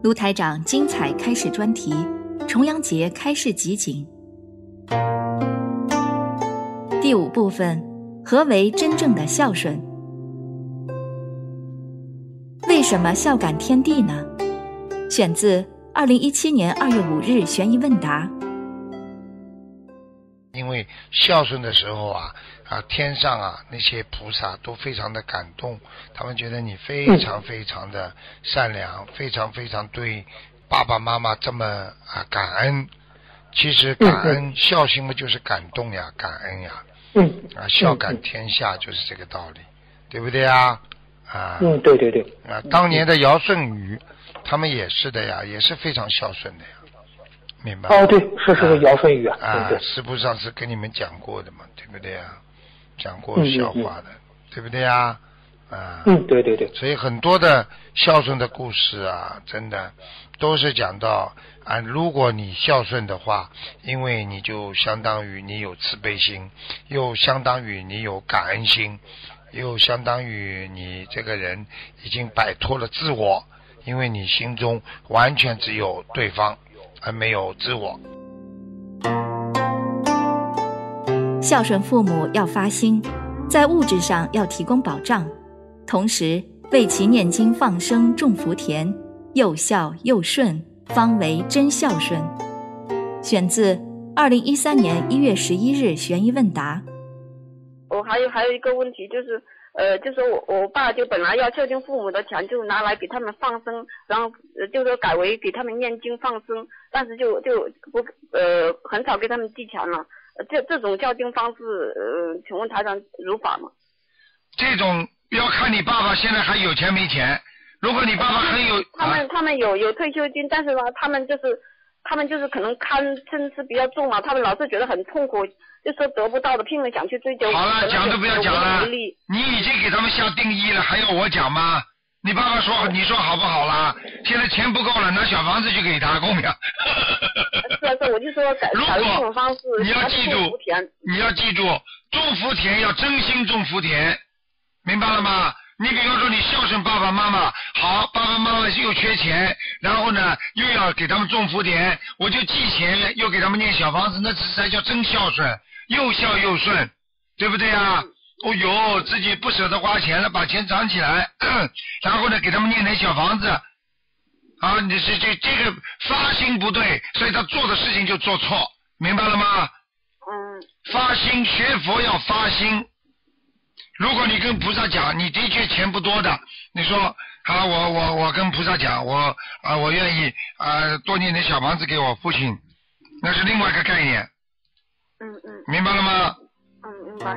卢台长精彩开示专题，重阳节开示集锦。第5部分，何为真正的孝顺？为什么孝感天地呢？选自2017年2月5日悬疑问答。 因为孝顺的时候啊，天上那些菩萨都非常的感动，他们觉得你非常非常的善良，非常非常对爸爸妈妈这么感恩。其实感恩孝心嘛，就是感动呀，感恩呀，孝感天下就是这个道理，对不对呀？ 对对对。 当年的尧舜禹，他们也是的呀，也是非常孝顺的呀。明白对，是尧舜禹对， 师父上次跟你们讲过的嘛，对不对啊？讲过笑话的，对不对啊？ 对对对。 所以很多的孝顺的故事真的都是讲到如果你孝顺的话，因为你就相当于你有慈悲心，又相当于你有感恩心，又相当于你这个人已经摆脱了自我，因为你心中完全只有对方而没有自我。 孝顺父母要发心，在物质上要提供保障，同时为其念经放生种福田，又孝又顺，方为真孝顺。选自2013年1月11日悬疑问答。 我还有一个问题，就是我爸就本来要孝敬父母的钱就拿来给他们放生，然后就说改为给他们念经放生，但是就不很少给他们寄钱了。这种孝敬方式请问台长如法吗？ 这种要看你爸爸现在还有钱没钱。如果你爸爸很有他们有退休金，但是呢他们就是可能看身是比较重嘛，他们老是觉得很痛苦，就说得不到的拼命想去追求。 好了，讲都不要讲了，你已经给他们下定义了，还要我讲吗？你爸爸说，你说好不好啦？现在钱不够了，拿小房子去给他供养。 是，我就说改这种方式。 你要记住，种福田要真心种福田，明白了吗？你比方说你孝顺爸爸妈妈，好，爸爸妈妈又缺钱，然后呢又要给他们种福田，我就寄钱又给他们念小房子，那才叫真孝顺，又孝又顺，对不对啊？自己不舍得花钱了，把钱攒起来，然后呢给他们念点小房子，你这个发心不对，所以他做的事情就做错，明白了吗？发心学佛要发心。如果你跟菩萨讲，你的确钱不多的，你说我跟菩萨讲，我愿意多念点小房子给我父亲，那是另外一个概念。明白了吗？ 明白。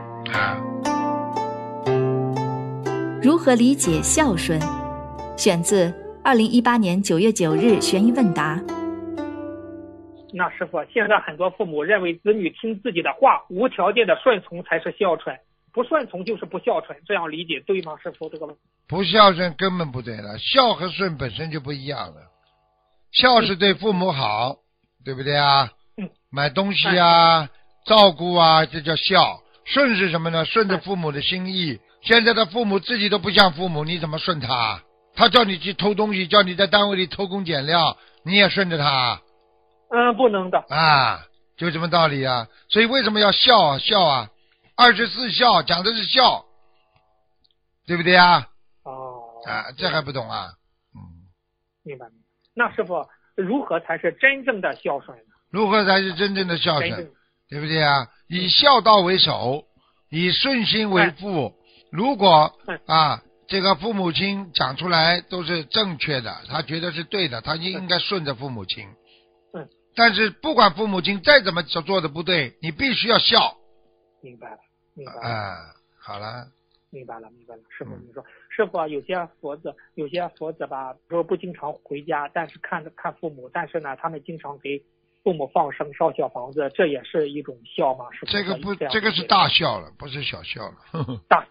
如何理解孝顺？选自2018年9月9日悬疑问答。 那师父，现在很多父母认为子女听自己的话，无条件的顺从才是孝顺，不顺从就是不孝顺，这样理解对吗？师父，这个问题不孝顺根本不对了，孝和顺本身就不一样了。孝是对父母好，对不对啊？买东西照顾这叫孝。顺是什么呢？顺着父母的心意。现在的父母自己都不像父母，你怎么顺他？他叫你去偷东西，叫你在单位里偷工减料，你也顺着他？ 不能的。 就这么道理啊。所以为什么要孝24孝讲的是孝，对不对啊？这还不懂啊？ 明白。那师父，如何才是真正的孝顺呢？ 如何才是真正的孝顺？对不对啊？以孝道为首，以顺心为父。如果这个父母亲讲出来都是正确的，他觉得是对的，他就应该顺着父母亲。但是不管父母亲再怎么做的不对，你必须要孝。 明白了。 好了。 明白了。师父，你说，师父有些佛子吧，说不经常回家，但是看父母，但是呢，他们经常给父母放生烧小房子，这也是一种孝吗？是这个是大孝了，不是小孝了。 大。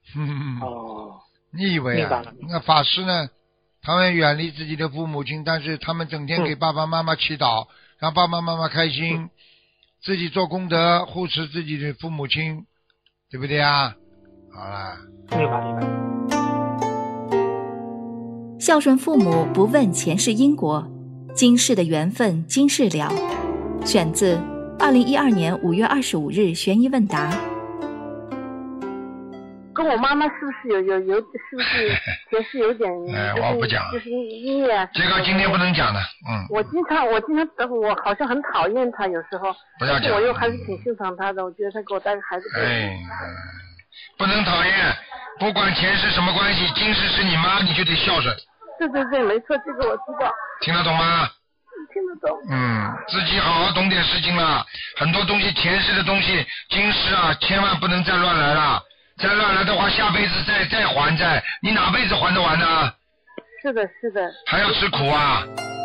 你以为那法师呢？他们远离自己的父母亲，但是他们整天给爸爸妈妈祈祷，让爸爸妈妈开心，自己做功德，护持自己的父母亲，对不对啊？好了。 明白。 孝顺父母不问前世因果，今世的缘分今世了。选自2012年5月25日悬疑问答。 跟我妈妈是不是有是不是前世有点我不讲， 就是音乐啊？ 这个今天不能讲的， 我经常我好像很讨厌他，有时候， 不要讲， 但是我又还是挺欣赏他的，我觉得他给我带个孩子。 不能讨厌，不管前世什么关系，今世是你妈，你就得孝顺。 对，没错，这个我知道。 听得懂吗？ 听得懂。 自己好好懂点事情了，很多东西前世的东西，今世啊，千万不能再乱来了。再乱来的话，下辈子再还债，你哪辈子还得完呢？ 是的。 还要吃苦啊！